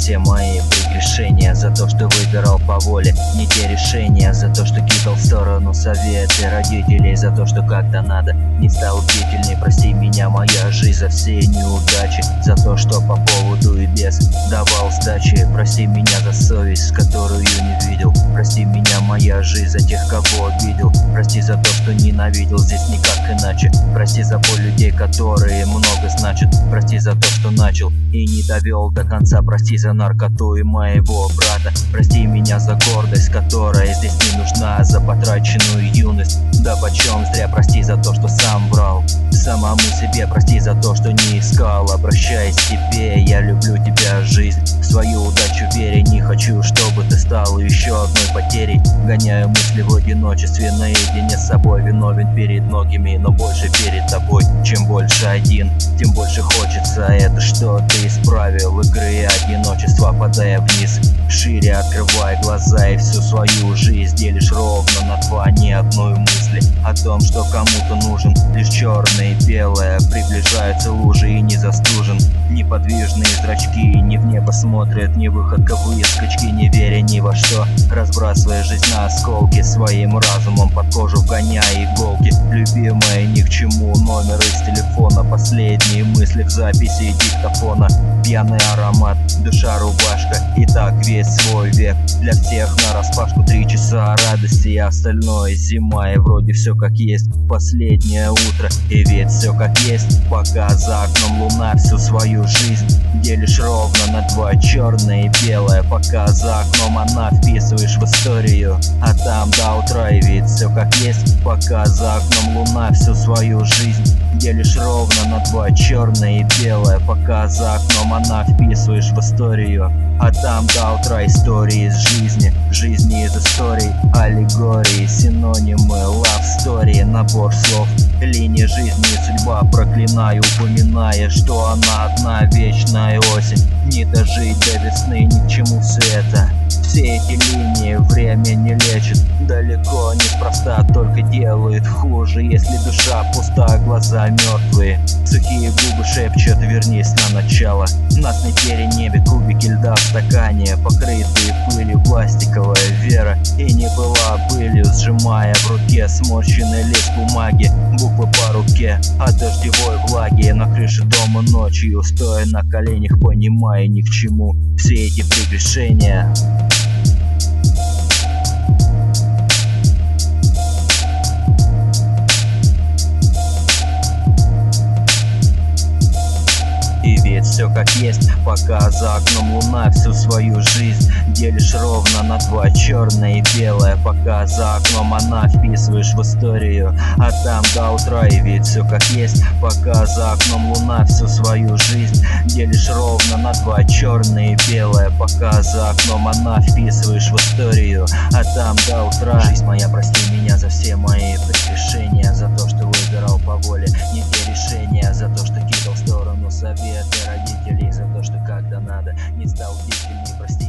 все мои прегрешения, за то, что выбирал по воле не те решения, за то, что кидал в сторону советы родителей, за то, что как-то надо не стал бдительней. Прости меня, моя жизнь, за все неудачи, за то, что по поводу и без давал сдачи. Прости меня за совесть, которую не видел. Прости меня, моя жизнь, за тех, кого обидел. Прости за то, что ненавидел, здесь никак иначе. Прости за боль людей, которые много значат. Прости за то, что начал и не довел до конца. Прости за наркоту и моего брата. Прости меня за гордость, которая здесь не нужна, за потраченную юность. Да почем зря. Прости за то, что сам брал самому себе. Прости за то, что не искал. Обращаясь к тебе, я люблю тебя, жизнь. В свою удачу веря, не хочу, чтобы ты стал еще одной потерей. Гоняю мысли в одиночестве, наедине с собой. Виновен перед многими, но больше перед тобой. Чем больше один, тем больше хочется это, что ты исправил. Игры одиночества, падая вниз, шире открывая глаза, и всю свою жизнь делишь ровно на два, ни одной мысли о том, что кому-то нужен лишь черное и белое. Приближаются лужи и не застужен. Неподвижные зрачки не в небо смотрят, не выходковые скачки, не веря ни во что, разбрасывая жизнь на осколки, своим разумом под кожу вгоняя иголки. Любимая ни к чему, номер из телефона, последние мысли в записи диктофона. Пьяный аромат, душа рубашка, и так весь свой век. Для всех нараспашку 3 часа радости, и остальное зима. И вроде все как есть, последнее утро, и ведь все как есть, пока за окном луна. Всю свою жизнь делишь ровно на два, черное и белое, пока за окном она вписываешь в историю, а там до утра. И ведь все как есть, пока за окном луна. Всю свою жизнь делишь ровно на два, черное и белое, пока за окном она вписываешь в историю, а там до утра. Истории из жизни, жизни из историй, аллегории, синонимы, love story, набор слов, линия жизни и судьба. Проклинаю, упоминая, что она одна, вечная осень. Не дожить до весны, ни к чему все это. Все эти линии время не лечит, далеко неспроста, только делает хуже. Если душа пуста, глаза мертвые, сухие губы шепчут: вернись на начало. Нас не перенебе кубики льда в стакане, покрытые пылью пластиковая вера. И не была пылью, сжимая в руке сморщенный лист бумаги, буквы по руке от дождевой влаги. На крыше дома ночью, стоя на коленях, понимая ни к чему все эти прегрешения. И ведь все как есть, пока за окном луна. Всю свою жизнь делишь ровно на два, черное и белое, пока за окном она вписываешь в историю, а там до утра. И ведь все как есть, пока за окном луна. Всю свою жизнь делишь ровно на два, черное и белое, пока за окном она вписываешь в историю, а там до утра. Жизнь моя, прости меня за все мои прегрешения, за то, что выбирал по воле не те решения, за то, что кидал в сторону советы родителей, за то, что когда надо не стал бдительней. Прости